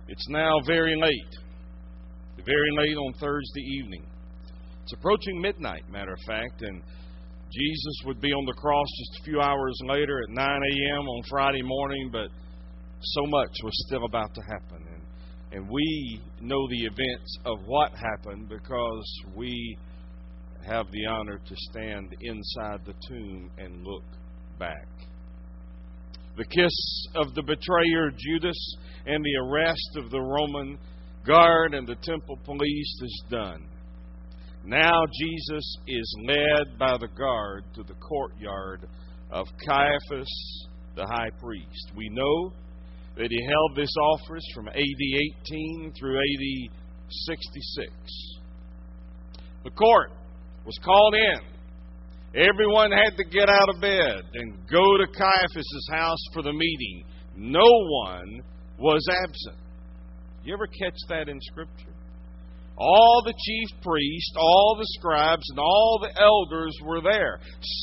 It's now very late on Thursday evening. It's approaching midnight, matter of fact, and Jesus would be on the cross just a few hours later at 9 a.m. on Friday morning, but so much was still about to happen. And we know the events of what happened because we have the honor to stand inside the tomb and look back. The kiss of the betrayer Judas and the arrest of the Roman guard and the temple police is done. Now Jesus is led by the guard to the courtyard of Caiaphas, the high priest. We know that he held this office from AD 18 through AD 66. The court was called in. Everyone had to get out of bed and go to Caiaphas' house for the meeting. No one was absent. You ever catch that in Scripture? All the chief priests, all the scribes, and all the elders were there.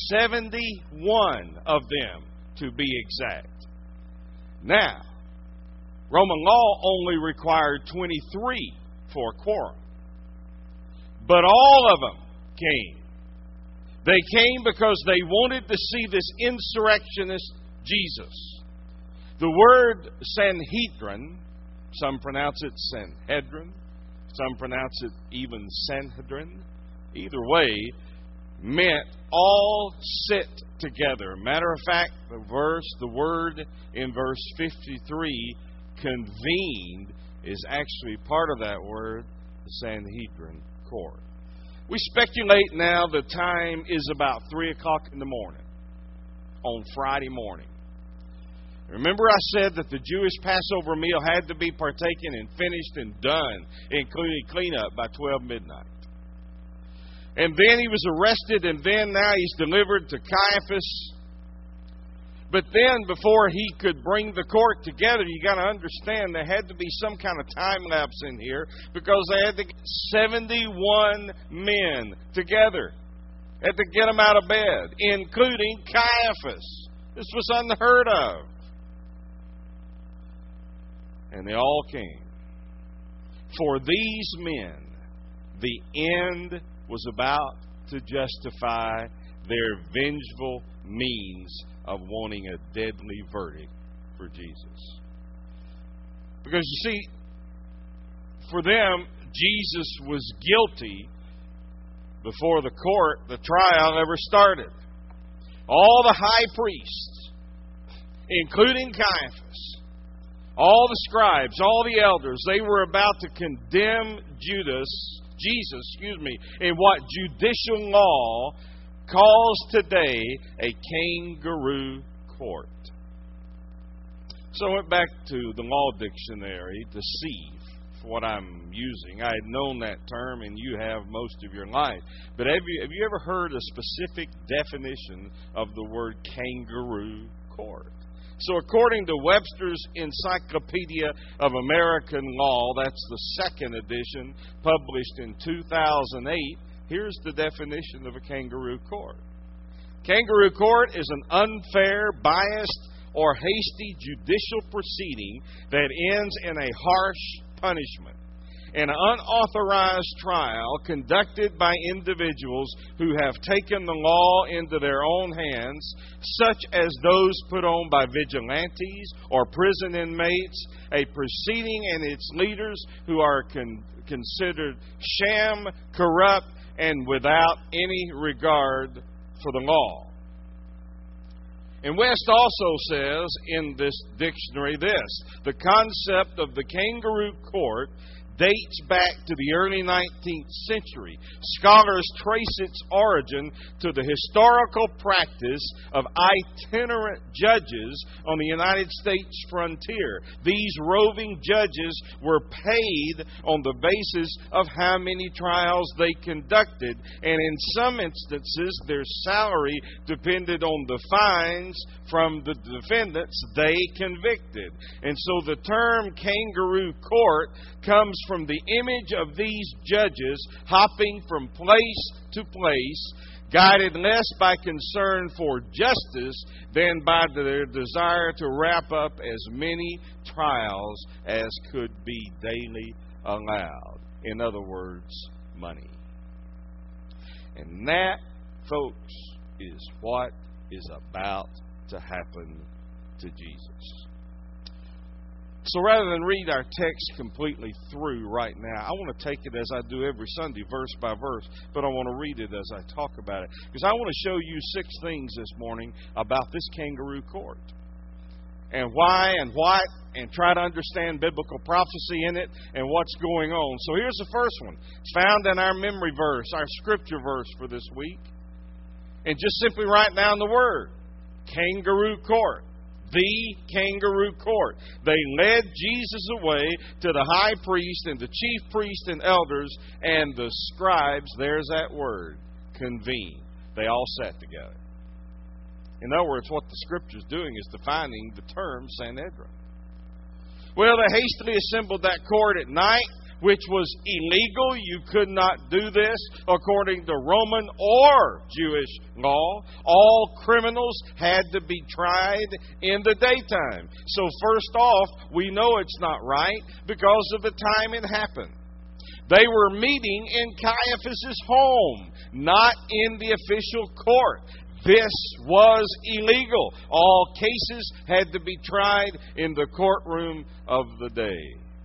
71 of them, to be exact. Now, Roman law only required 23 for a quorum. But all of them came. They came because they wanted to see this insurrectionist Jesus. The word Sanhedrin, some pronounce it Sanhedrin, some pronounce it even Sanhedrin. Either way, meant all sit together. Matter of fact, the word in verse 53, convened, is actually part of that word, the Sanhedrin court. We speculate now the time is about 3 o'clock in the morning on Friday morning. Remember I said that the Jewish Passover meal had to be partaken and finished and done, including cleanup, by 12 midnight. And then he was arrested, and then now he's delivered to Caiaphas. But then before he could bring the court together, you got to understand there had to be some kind of time lapse in here because they had to get 71 men together. Had to get them out of bed, including Caiaphas. This was unheard of. And they all came. For these men, the end was about to justify their vengeful means of wanting a deadly verdict for Jesus. Because you see, for them, Jesus was guilty before the trial ever started. All the high priests, including Caiaphas, all the scribes, all the elders, they were about to condemn Jesus, in what judicial law calls today a kangaroo court. So I went back to the law dictionary to see what I'm using. I had known that term, and you have most of your life. But have you ever heard a specific definition of the word kangaroo court? So according to Webster's Encyclopedia of American Law, that's the second edition, published in 2008, here's the definition of a kangaroo court. Kangaroo court is an unfair, biased, or hasty judicial proceeding that ends in a harsh punishment. An unauthorized trial conducted by individuals who have taken the law into their own hands, such as those put on by vigilantes or prison inmates, a proceeding and its leaders who are considered sham, corrupt, and without any regard for the law. And West also says in this dictionary this: the concept of the kangaroo court dates back to the early 19th century. Scholars trace its origin to the historical practice of itinerant judges on the United States frontier. These roving judges were paid on the basis of how many trials they conducted, and in some instances their salary depended on the fines from the defendants they convicted. And so the term kangaroo court comes from the image of these judges hopping from place to place, guided less by concern for justice than by their desire to wrap up as many trials as could be daily allowed. In other words, money. And that, folks, is what is about to happen to Jesus. So rather than read our text completely through right now, I want to take it as I do every Sunday, verse by verse, but I want to read it as I talk about it. Because I want to show you 6 things this morning about this kangaroo court. And why and what, and try to understand biblical prophecy in it and what's going on. So here's the first one. It's found in our memory verse, our scripture verse for this week. And just simply write down the word, kangaroo court. The kangaroo court. They led Jesus away to the high priest and the chief priest and elders and the scribes. There's that word, convene. They all sat together. In other words, what the Scripture's doing is defining the term Sanhedrin. Well, they hastily assembled that court at night, which was illegal. You could not do this according to Roman or Jewish law. All criminals had to be tried in the daytime. So first off, we know it's not right because of the time it happened. They were meeting in Caiaphas' home, not in the official court. This was illegal. All cases had to be tried in the courtroom of the day.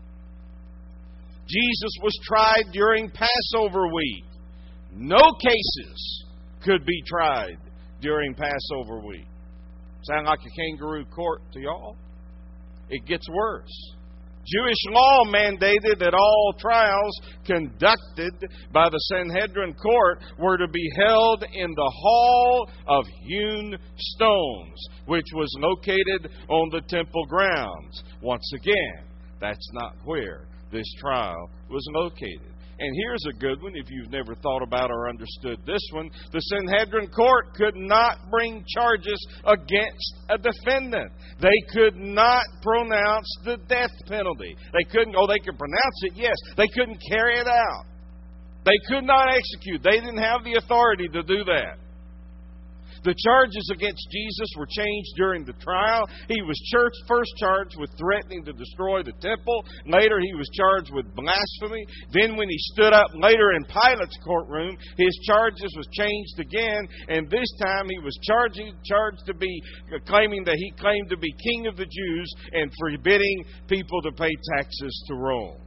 Jesus was tried during Passover week. No cases could be tried during Passover week. Sound like a kangaroo court to y'all? It gets worse. Jewish law mandated that all trials conducted by the Sanhedrin court were to be held in the Hall of Hewn Stones, which was located on the temple grounds. Once again, that's not where this trial was located. And here's a good one if you've never thought about or understood this one. The Sanhedrin court could not bring charges against a defendant. They could not pronounce the death penalty. They could pronounce it, yes. They couldn't carry it out. They could not execute. They didn't have the authority to do that. The charges against Jesus were changed during the trial. He was first charged with threatening to destroy the temple. Later, he was charged with blasphemy. Then when he stood up later in Pilate's courtroom, his charges was changed again. And this time, he was charged to be claiming that he claimed to be king of the Jews and forbidding people to pay taxes to Rome.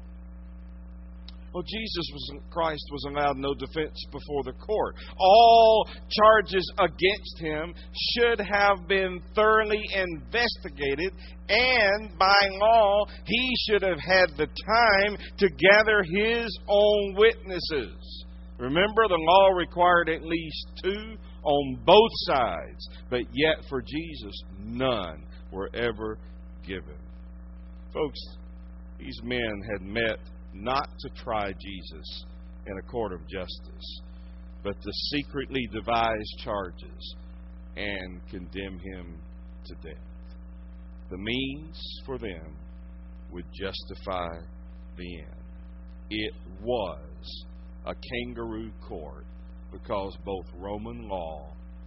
Well, Christ was allowed no defense before the court. All charges against him should have been thoroughly investigated, and by law, he should have had the time to gather his own witnesses. Remember, the law required at least 2 on both sides, but yet for Jesus, none were ever given. Folks, these men had met not to try Jesus in a court of justice, but to secretly devise charges and condemn him to death. The means for them would justify the end. It was a kangaroo court because both Roman law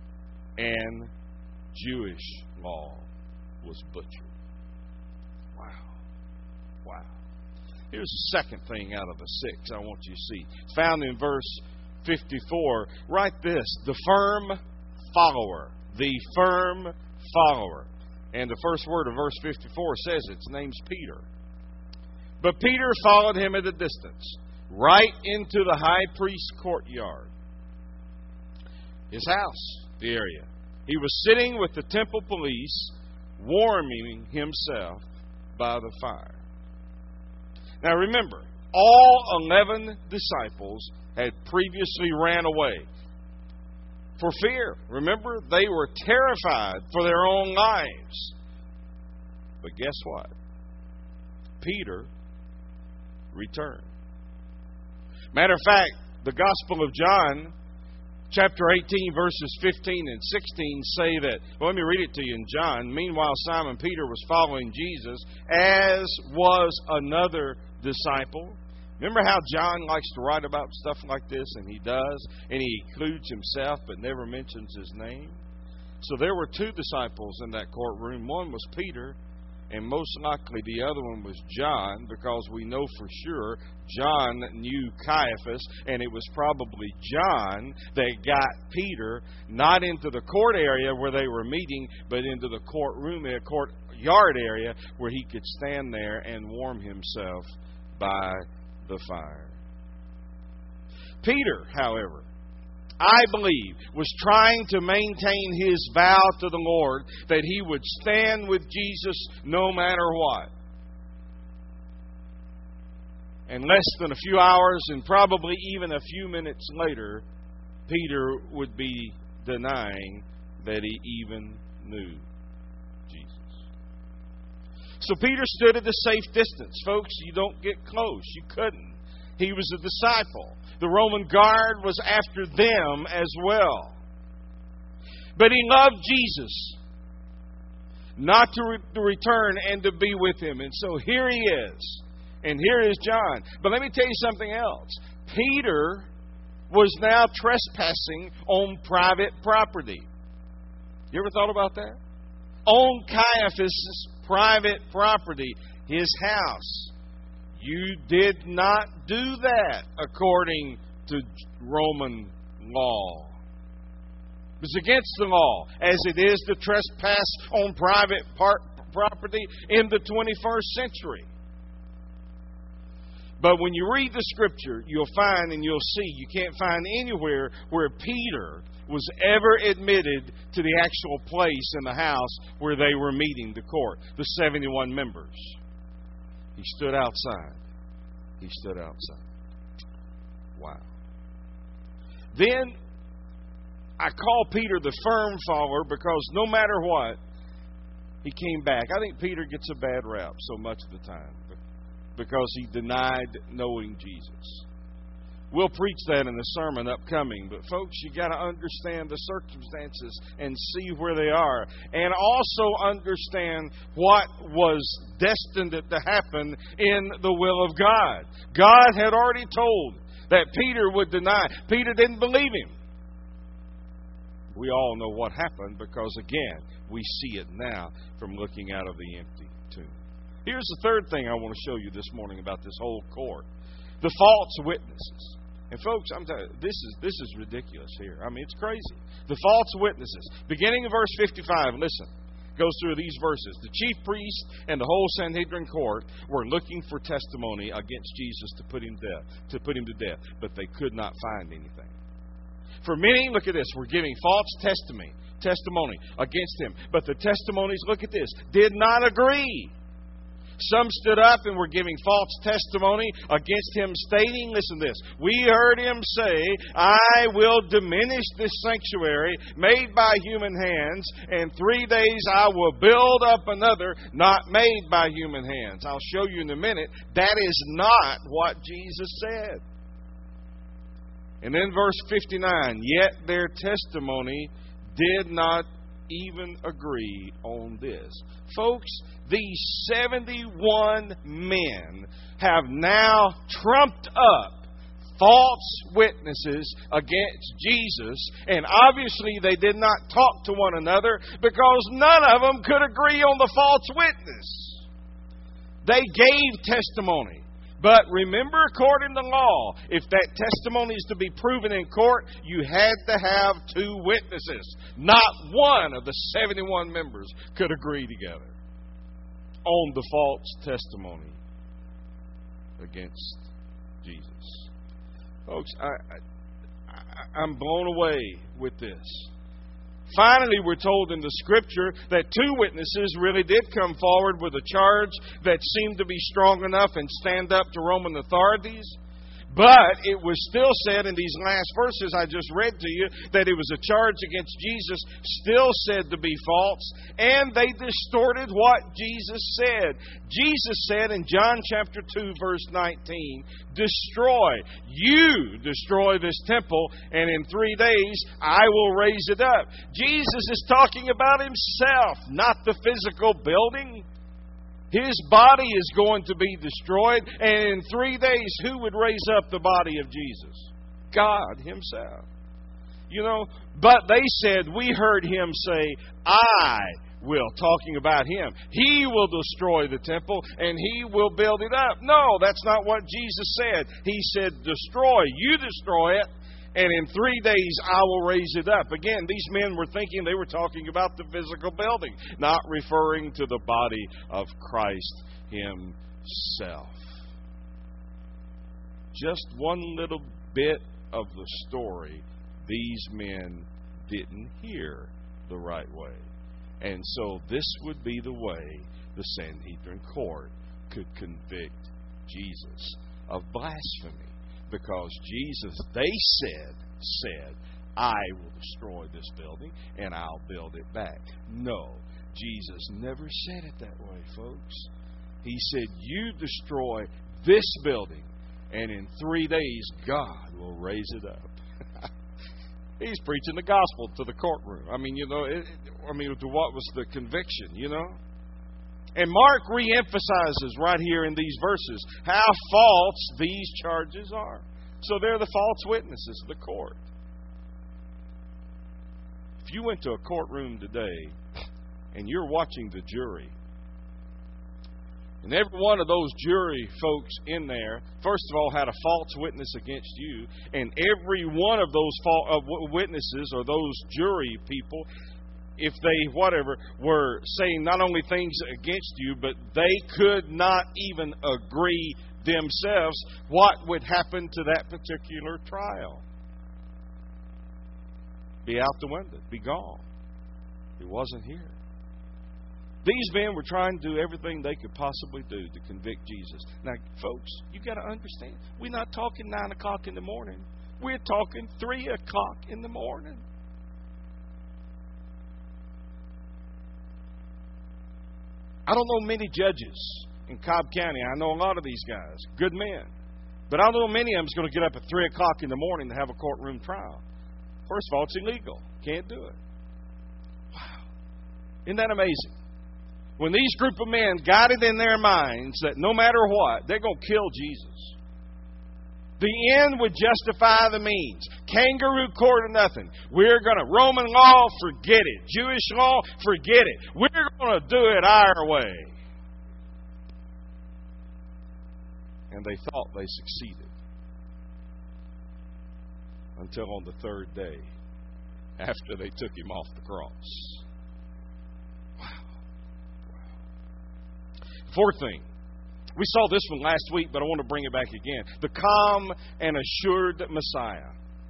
and Jewish law was butchered. Wow. Here's the second thing out of the 6 I want you to see. It's found in verse 54. Write this, the firm follower. The firm follower. And the first word of verse 54 says its name's Peter. But Peter followed him at a distance, right into the high priest's courtyard. His house, the area. He was sitting with the temple police, warming himself by the fire. Now remember, all 11 disciples had previously ran away for fear. Remember, they were terrified for their own lives. But guess what? Peter returned. Matter of fact, the Gospel of John, chapter 18, verses 15 and 16 say that, well, let me read it to you in John. Meanwhile, Simon Peter was following Jesus, as was another disciple. Remember how John likes to write about stuff like this, and he does, and he includes himself but never mentions his name? So there were two disciples in that courtroom. One was Peter, and most likely the other one was John, because we know for sure John knew Caiaphas, and it was probably John that got Peter not into the court area where they were meeting, but into the courtroom, a courtyard area where he could stand there and warm himself by the fire. Peter, however, I believe, was trying to maintain his vow to the Lord that he would stand with Jesus no matter what. And less than a few hours, and probably even a few minutes later, Peter would be denying that he even knew Jesus. So Peter stood at a safe distance. Folks, you don't get close. You couldn't. He was a disciple. The Roman guard was after them as well. But he loved Jesus, not to return and to be with him. And so here he is. And here is John. But let me tell you something else. Peter was now trespassing on private property. You ever thought about that? On Caiaphas' private property, his house. You did not do that according to Roman law. It was against the law, as it is to trespass on private property in the 21st century. But when you read the Scripture, you'll find and you'll see, you can't find anywhere where Peter was ever admitted to the actual place in the house where they were meeting the court, the 71 members. He stood outside. He stood outside. Wow. Then I call Peter the firm follower because no matter what, he came back. I think Peter gets a bad rap so much of the time because he denied knowing Jesus. We'll preach that in the sermon upcoming. But folks, you got to understand the circumstances and see where they are. And also understand what was destined to happen in the will of God. God had already told that Peter would deny. Peter didn't believe him. We all know what happened because, again, we see it now from looking out of the empty tomb. Here's the third thing I want to show you this morning about this whole court. The false witnesses. And folks, I'm telling you, this is ridiculous here. I mean, it's crazy. The false witnesses. Beginning of verse 55, listen. Goes through these verses. The chief priest and the whole Sanhedrin court were looking for testimony against Jesus to put him to death, but they could not find anything. For many, look at this, were giving false testimony against him. But the testimonies, look at this, did not agree. Some stood up and were giving false testimony against him, stating, listen to this, we heard him say, I will diminish this sanctuary made by human hands, and 3 days I will build up another not made by human hands. I'll show you in a minute. That is not what Jesus said. And then verse 59, yet their testimony did not even agree on this. Folks, these 71 men have now trumped up false witnesses against Jesus, and obviously they did not talk to one another because none of them could agree on the false witness. They gave testimony. But remember, according to law, if that testimony is to be proven in court, you had to have 2 witnesses. Not one of the 71 members could agree together on the false testimony against Jesus. Folks, I'm blown away with this. Finally, we're told in the Scripture that 2 witnesses really did come forward with a charge that seemed to be strong enough and stand up to Roman authorities. But it was still said in these last verses I just read to you that it was a charge against Jesus still said to be false, and they distorted what Jesus said. Jesus said in John chapter 2 verse 19, you destroy this temple, and in 3 days I will raise it up. Jesus is talking about himself, not the physical building. His body is going to be destroyed, and in 3 days, who would raise up the body of Jesus? God Himself. But they said, we heard Him say, I will, talking about Him. He will destroy the temple, and He will build it up. No, that's not what Jesus said. He said, destroy. You destroy it, and in 3 days I will raise it up. Again, these men were thinking they were talking about the physical building, not referring to the body of Christ Himself. Just one little bit of the story these men didn't hear the right way. And so this would be the way the Sanhedrin court could convict Jesus of blasphemy. Because Jesus, they said, I will destroy this building and I'll build it back. No, Jesus never said it that way, folks. He said, you destroy this building and in 3 days God will raise it up. He's preaching the gospel to the courtroom. To what was the conviction, And Mark reemphasizes right here in these verses how false these charges are. So they're the false witnesses of the court. If you went to a courtroom today and you're watching the jury, and every one of those jury folks in there, first of all, had a false witness against you, and every one of those witnesses or those jury people, if they, were saying not only things against you, but they could not even agree themselves, what would happen to that particular trial? Be out the window. Be gone. He wasn't here. These men were trying to do everything they could possibly do to convict Jesus. Now, folks, you got to understand, we're not talking 9 o'clock in the morning. We're talking 3 o'clock in the morning. I don't know many judges in Cobb County. I know a lot of these guys, good men. But I don't know many of them is going to get up at 3 o'clock in the morning to have a courtroom trial. First of all, it's illegal. Can't do it. Wow. Isn't that amazing? When these group of men got it in their minds that no matter what, they're going to kill Jesus. The end would justify the means. Kangaroo court or nothing. We're going to, Roman law, forget it. Jewish law, forget it. We're going to do it our way. And they thought they succeeded. Until on the 3rd day, after they took Him off the cross. Fourth thing. We saw this one last week, but I want to bring it back again. The calm and assured Messiah.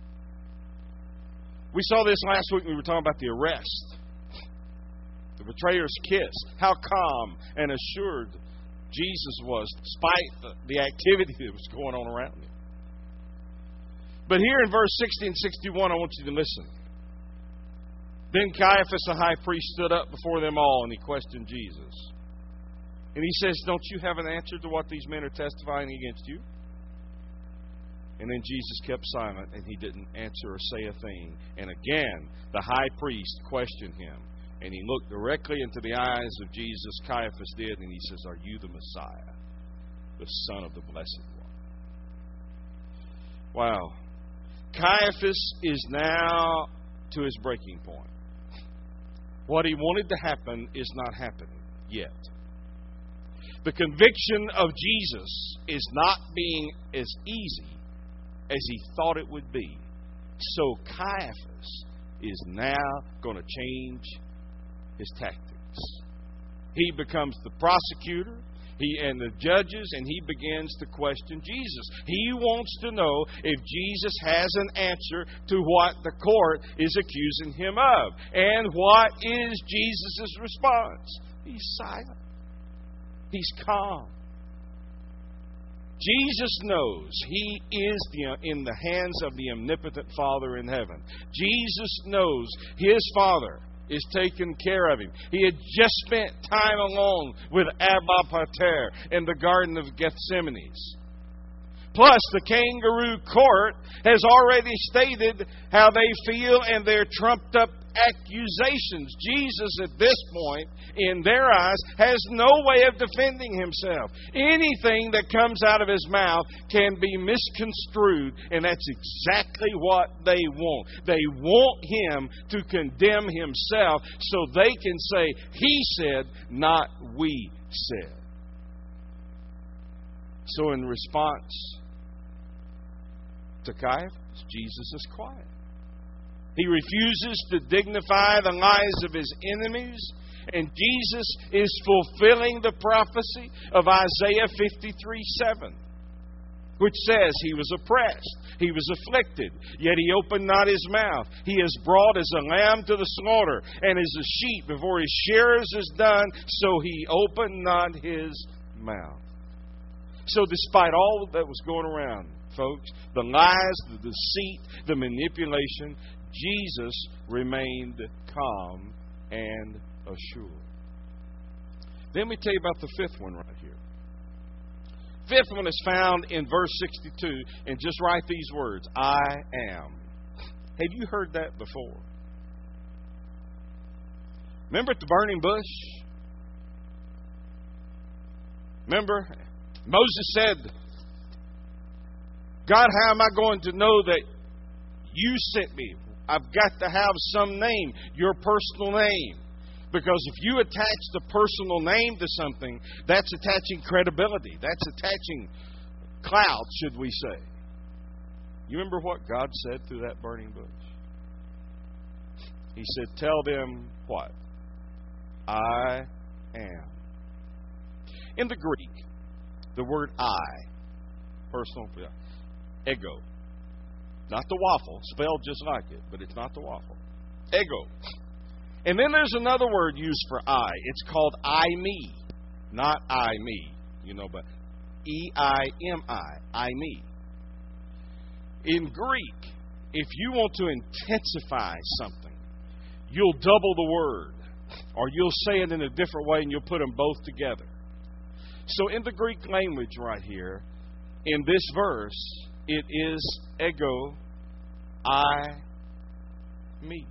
We saw this last week when we were talking about the arrest. The betrayer's kiss. How calm and assured Jesus was, despite the activity that was going on around Him. But here in verse 60 and 61, I want you to listen. Then Caiaphas, the high priest, stood up before them all, and he questioned Jesus. And he says, don't you have an answer to what these men are testifying against you? And then Jesus kept silent, and He didn't answer or say a thing. And again, the high priest questioned Him. And he looked directly into the eyes of Jesus, Caiaphas did, and he says, are you the Messiah, the Son of the Blessed One? Wow. Caiaphas is now to his breaking point. What he wanted to happen is not happening yet. The conviction of Jesus is not being as easy as he thought it would be. So Caiaphas is now going to change his tactics. He becomes the prosecutor and the judges, and he begins to question Jesus. He wants to know if Jesus has an answer to what the court is accusing him of. And what is Jesus' response? He's silent. He's calm. Jesus knows He is in the hands of the omnipotent Father in heaven. Jesus knows His Father is taking care of Him. He had just spent time alone with Abba Pater in the Garden of Gethsemane. Plus, the kangaroo court has already stated how they feel, and they're trumped up accusations. Jesus, at this point, in their eyes, has no way of defending himself. Anything that comes out of his mouth can be misconstrued, and that's exactly what they want. They want him to condemn himself so they can say, he said, not we said. So in response to Caiaphas, Jesus is quiet. He refuses to dignify the lies of his enemies, and Jesus is fulfilling the prophecy of Isaiah 53:7, which says, he was oppressed, he was afflicted, yet he opened not his mouth. He is brought as a lamb to the slaughter, and as a sheep before his shearers is done, so he opened not his mouth. So despite all that was going around, folks, the lies, the deceit, the manipulation, Jesus remained calm and assured. Then we tell you about the fifth one right here. Fifth one is found in verse 62, and just write these words, I am. Have you heard that before? Remember at the burning bush? Remember? Moses said, God, how am I going to know that you sent me? I've got to have some name, your personal name. Because if you attach the personal name to something, that's attaching credibility. That's attaching clout, should we say. You remember what God said through that burning bush? He said, tell them what? I am. In the Greek, the word I, personal, ego. Not the waffle, spelled just like it, but it's not the waffle. Ego. And then there's another word used for I. It's called I, me. Not I, me, but E-I-M-I, I, me. In Greek, if you want to intensify something, you'll double the word, or you'll say it in a different way and you'll put them both together. So in the Greek language right here, in this verse, it is ego, I, me.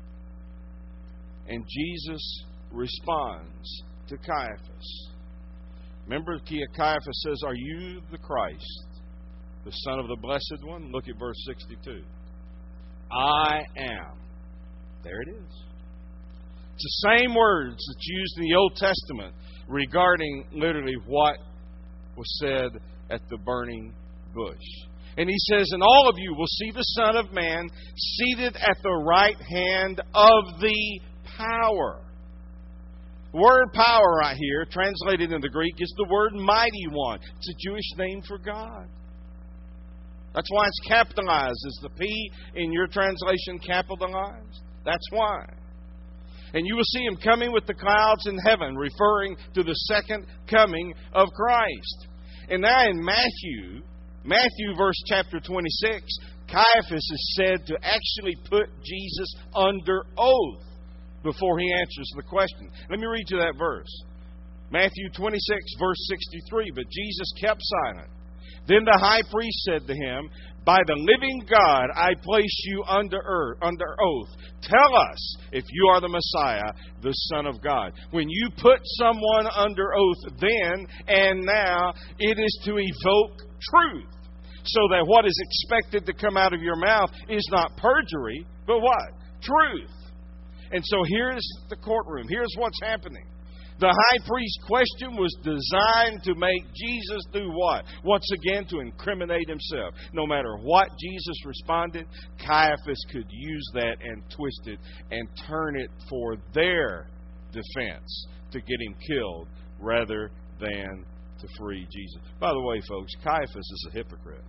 And Jesus responds to Caiaphas. Remember, Caiaphas says, are you the Christ, the Son of the Blessed One? Look at verse 62. I am. There it is. It's the same words that's used in the Old Testament regarding literally what was said at the burning bush. And he says, and all of you will see the Son of Man seated at the right hand of the power. The word power right here, translated in the Greek, is the word mighty one. It's a Jewish name for God. That's why it's capitalized. Is the P in your translation capitalized? That's why. And you will see him coming with the clouds in heaven, referring to the second coming of Christ. And now in Matthew verse chapter 26, Caiaphas is said to actually put Jesus under oath before he answers the question. Let me read you that verse. Matthew 26, verse 63. But Jesus kept silent. Then the high priest said to him, by the living God, I place you under oath. Tell us if you are the Messiah, the Son of God. When you put someone under oath then and now, it is to evoke truth. So that what is expected to come out of your mouth is not perjury, but what? Truth. And so here's the courtroom. Here's what's happening. The high priest's question was designed to make Jesus do what? Once again, to incriminate himself. No matter what Jesus responded, Caiaphas could use that and twist it and turn it for their defense to get him killed rather than to free Jesus. By the way, folks, Caiaphas is a hypocrite.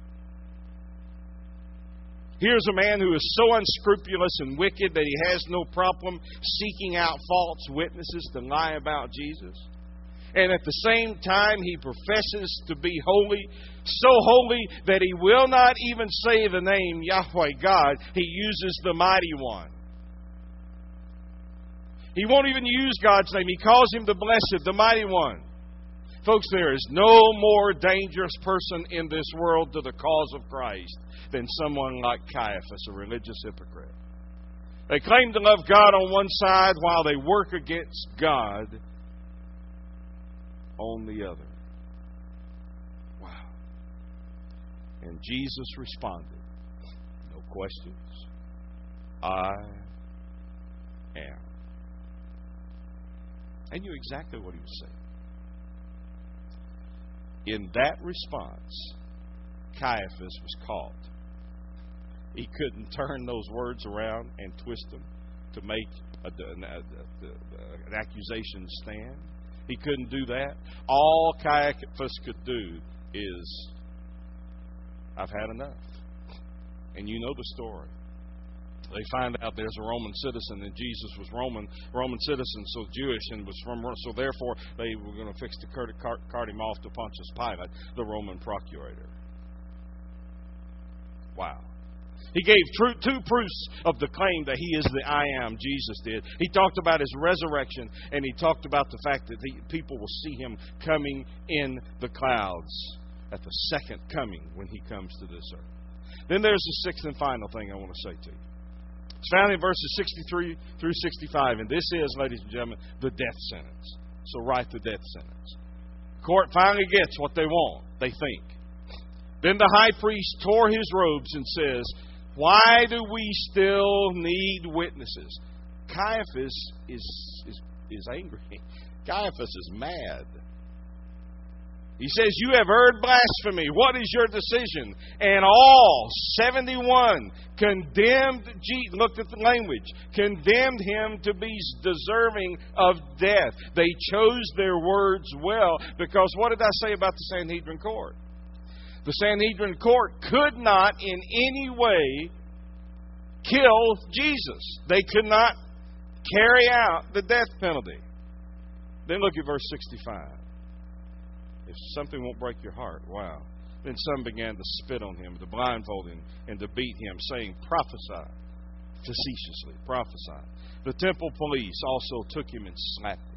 Here's a man who is so unscrupulous and wicked that he has no problem seeking out false witnesses to lie about Jesus. And at the same time, he professes to be holy, so holy that he will not even say the name Yahweh God. He uses the Mighty One. He won't even use God's name. He calls him the Blessed, the Mighty One. Folks, there is no more dangerous person in this world to the cause of Christ than someone like Caiaphas, a religious hypocrite. They claim to love God on one side while they work against God on the other. Wow. And Jesus responded, no questions, I am. I knew exactly what he was saying. In that response, Caiaphas was caught. He couldn't turn those words around and twist them to make an accusation stand. He couldn't do that. All Caiaphas could do is, I've had enough. And you know the story. They find out there's a Roman citizen, and Jesus was Roman citizen, so Jewish, and was from, so therefore they were going to fix to cart him off to Pontius Pilate, the Roman procurator. Wow. He gave two proofs of the claim that he is the I am, Jesus did. He talked about his resurrection, and he talked about the fact that people will see him coming in the clouds at the second coming when he comes to this earth. Then there's the sixth and final thing I want to say to you. It's found in verses 63 through 65, and this is, ladies and gentlemen, the death sentence. So write the death sentence. The court finally gets what they want, they think. Then the high priest tore his robes and says, why do we still need witnesses? Caiaphas is angry. Caiaphas is mad. He says, you have heard blasphemy. What is your decision? And all 71 condemned, looked at the language, condemned him to be deserving of death. They chose their words well, because what did I say about the Sanhedrin court? The Sanhedrin court could not in any way kill Jesus. They could not carry out the death penalty. Then look at verse 65. If something won't break your heart, wow. Then some began to spit on him, to blindfold him, and to beat him, saying, prophesy, facetiously, prophesy. The temple police also took him and slapped him.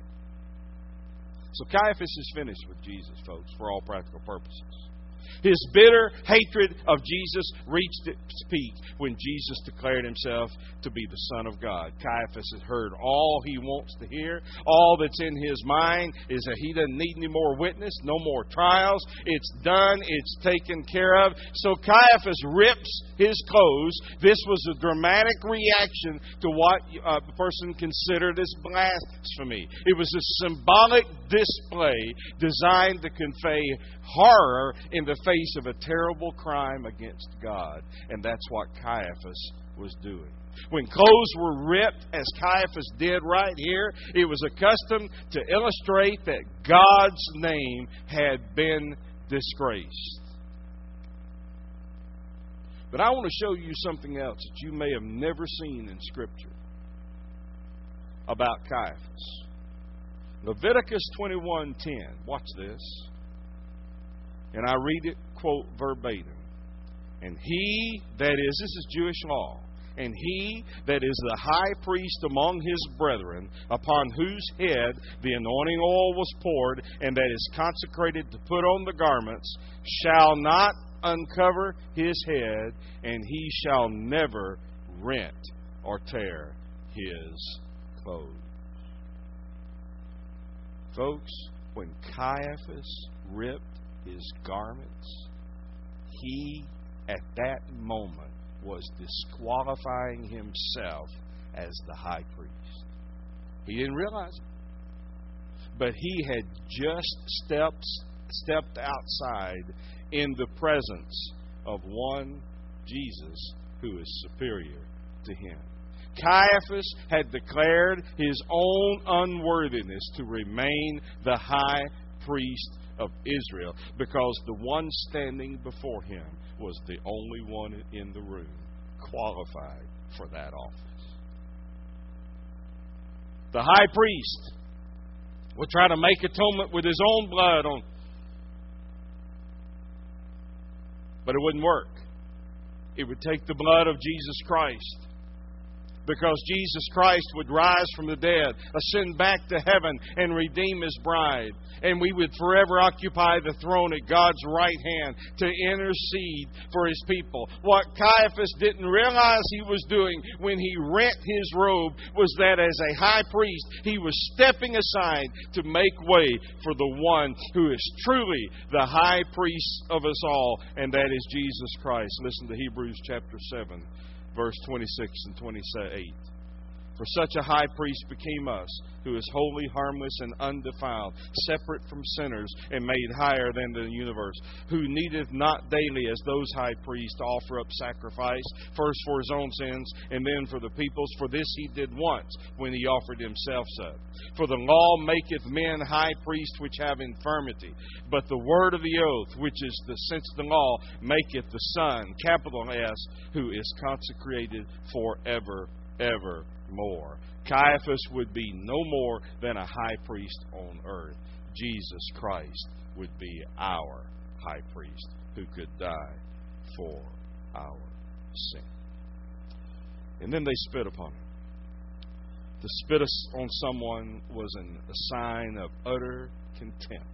So Caiaphas is finished with Jesus, folks, for all practical purposes. His bitter hatred of Jesus reached its peak when Jesus declared himself to be the Son of God. Caiaphas has heard all he wants to hear. All that's in his mind is that he doesn't need any more witness, no more trials. It's done. It's taken care of. So Caiaphas rips his clothes. This was a dramatic reaction to what a person considered as blasphemy. It was a symbolic display designed to convey horror in the face of a terrible crime against God. And that's what Caiaphas was doing. When clothes were ripped, as Caiaphas did right here, it was a custom to illustrate that God's name had been disgraced. But I want to show you something else that you may have never seen in Scripture about Caiaphas. Leviticus 21:10. Watch this. And I read it, quote, verbatim. And he that is, this is Jewish law, and he that is the high priest among his brethren, upon whose head the anointing oil was poured, and that is consecrated to put on the garments, shall not uncover his head, and he shall never rent or tear his clothes. Folks, when Caiaphas ripped his garments, he at that moment was disqualifying himself as the high priest. He didn't realize it, but he had just stepped outside in the presence of one Jesus who is superior to him. Caiaphas had declared his own unworthiness to remain the high priest of Israel, because the one standing before him was the only one in the room qualified for that office. The high priest would try to make atonement with his own blood but it wouldn't work. It would take the blood of Jesus Christ. because Jesus Christ would rise from the dead, ascend back to heaven, and redeem His bride. And we would forever occupy the throne at God's right hand to intercede for His people. What Caiaphas didn't realize he was doing when he rent his robe was that as a high priest, he was stepping aside to make way for the one who is truly the high priest of us all, and that is Jesus Christ. Listen to Hebrews chapter 7, verse 26 and 28. For such a high priest became us, who is holy, harmless, and undefiled, separate from sinners, and made higher than the universe, who needeth not daily, as those high priests, to offer up sacrifice, first for His own sins, and then for the people's. For this He did once, when He offered Himself up. For the law maketh men high priests which have infirmity, but the word of the oath, which is the sense of the law, maketh the Son, capital S, who is consecrated forever, ever. More. Caiaphas would be no more than a high priest on earth. Jesus Christ would be our high priest who could die for our sin. And then they spit upon Him. To spit on someone was a sign of utter contempt.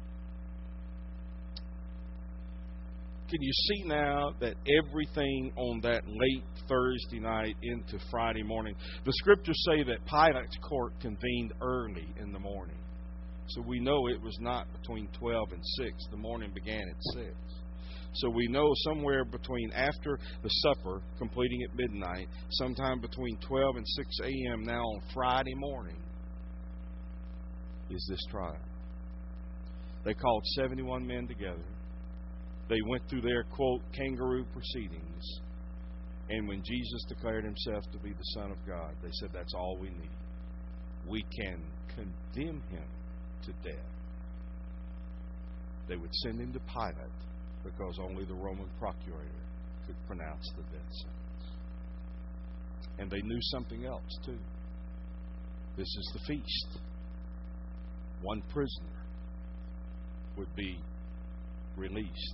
Can you see now that everything on that late Thursday night into Friday morning, the Scriptures say that Pilate's court convened early in the morning. So we know it was not between 12 and 6. The morning began at 6. So we know somewhere between after the supper, completing at midnight, sometime between 12 and 6 a.m. now on Friday morning, is this trial. They called 71 men together. They went through their, quote, kangaroo proceedings. And when Jesus declared Himself to be the Son of God, they said, that's all we need. We can condemn Him to death. They would send Him to Pilate because only the Roman procurator could pronounce the death sentence. And they knew something else, too. This is the feast. One prisoner would be released,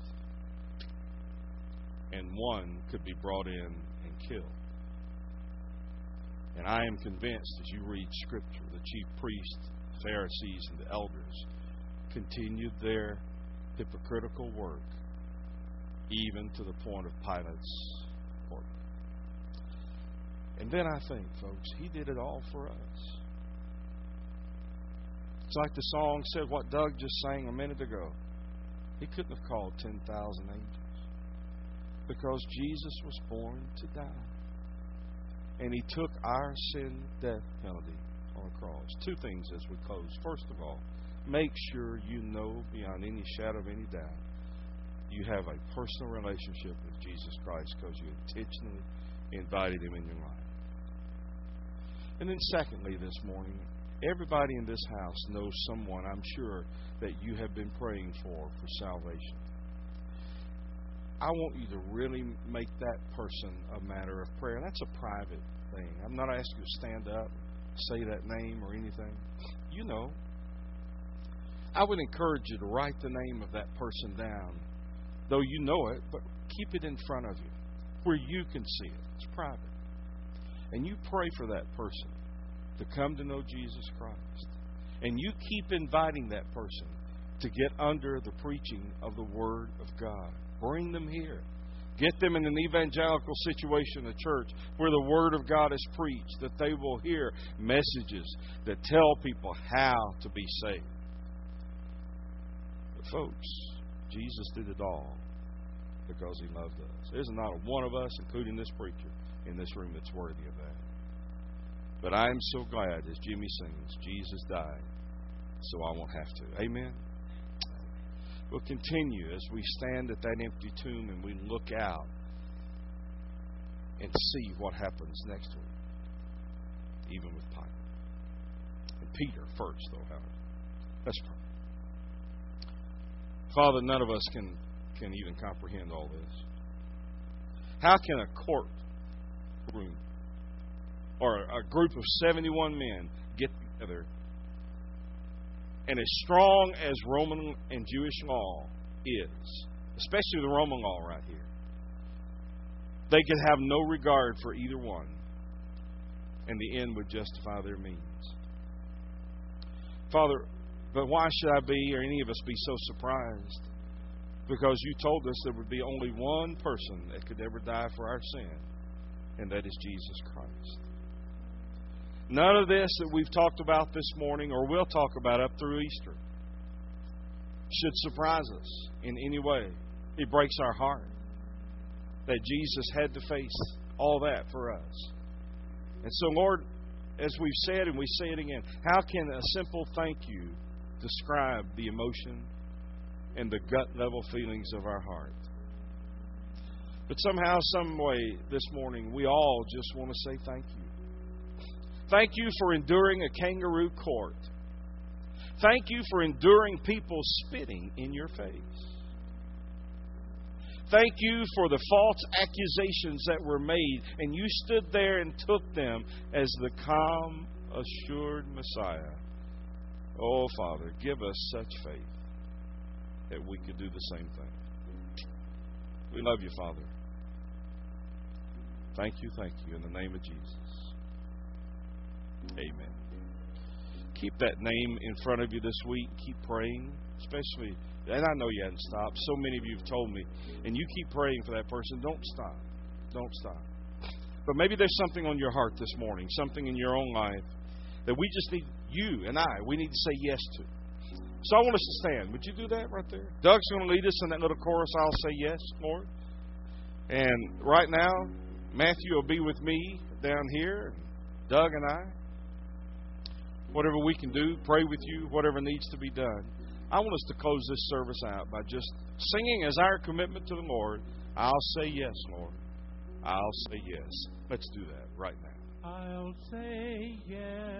and one could be brought in and killed. And I am convinced, as you read Scripture, the chief priests, Pharisees, and the elders continued their hypocritical work even to the point of Pilate's court. And then I think, folks, He did it all for us. It's like the song said, what Doug just sang a minute ago. He couldn't have called 10,000 angels, because Jesus was born to die. And He took our sin death penalty on the cross. Two things as we close. First of all, make sure you know beyond any shadow of any doubt you have a personal relationship with Jesus Christ because you intentionally invited Him in your life. And then secondly this morning, everybody in this house knows someone, I'm sure, that you have been praying for salvation. I want you to really make that person a matter of prayer. That's a private thing. I'm not asking you to stand up, say that name or anything. You know. I would encourage you to write the name of that person down, though you know it, but keep it in front of you where you can see it. It's private. And you pray for that person to come to know Jesus Christ. And you keep inviting that person to get under the preaching of the Word of God. Bring them here. Get them in an evangelical situation, a church, where the Word of God is preached, that they will hear messages that tell people how to be saved. But folks, Jesus did it all because He loved us. There's not a one of us, including this preacher, in this room that's worthy of that. But I am so glad, as Jimmy sings, Jesus died so I won't have to. Amen? We'll continue as we stand at that empty tomb and we look out and see what happens next week, even with Pilate. And Peter first, though, however. Let's pray. Father, none of us can even comprehend all this. How can a courtroom or a group of 71 men get together, and as strong as Roman and Jewish law is, especially the Roman law right here, they could have no regard for either one, and the end would justify their means. Father, but why should I be, or any of us, be so surprised? Because you told us there would be only one person that could ever die for our sin, and that is Jesus Christ. None of this that we've talked about this morning, or will talk about up through Easter, should surprise us in any way. It breaks our heart that Jesus had to face all that for us. And so, Lord, as we've said and we say it again, how can a simple thank you describe the emotion and the gut-level feelings of our heart? But somehow, some way, this morning, we all just want to say thank you. Thank you for enduring a kangaroo court. Thank you for enduring people spitting in your face. Thank you for the false accusations that were made, and you stood there and took them as the calm, assured Messiah. Oh, Father, give us such faith that we could do the same thing. We love you, Father. Thank you, in the name of Jesus. Amen. Keep that name in front of you this week. Keep praying, especially, and I know you haven't stopped. So many of you have told me, and you keep praying for that person. Don't stop. Don't stop. But maybe there's something on your heart this morning, something in your own life that we just need, you and we need to say yes to. So I want us to stand. Would you do that right there? Doug's going to lead us in that little chorus, I'll say yes, Lord. And right now, Matthew will be with me down here, Doug and I. Whatever we can do, pray with you, whatever needs to be done. I want us to close this service out by just singing as our commitment to the Lord, I'll say yes, Lord. I'll say yes. Let's do that right now. I'll say yes.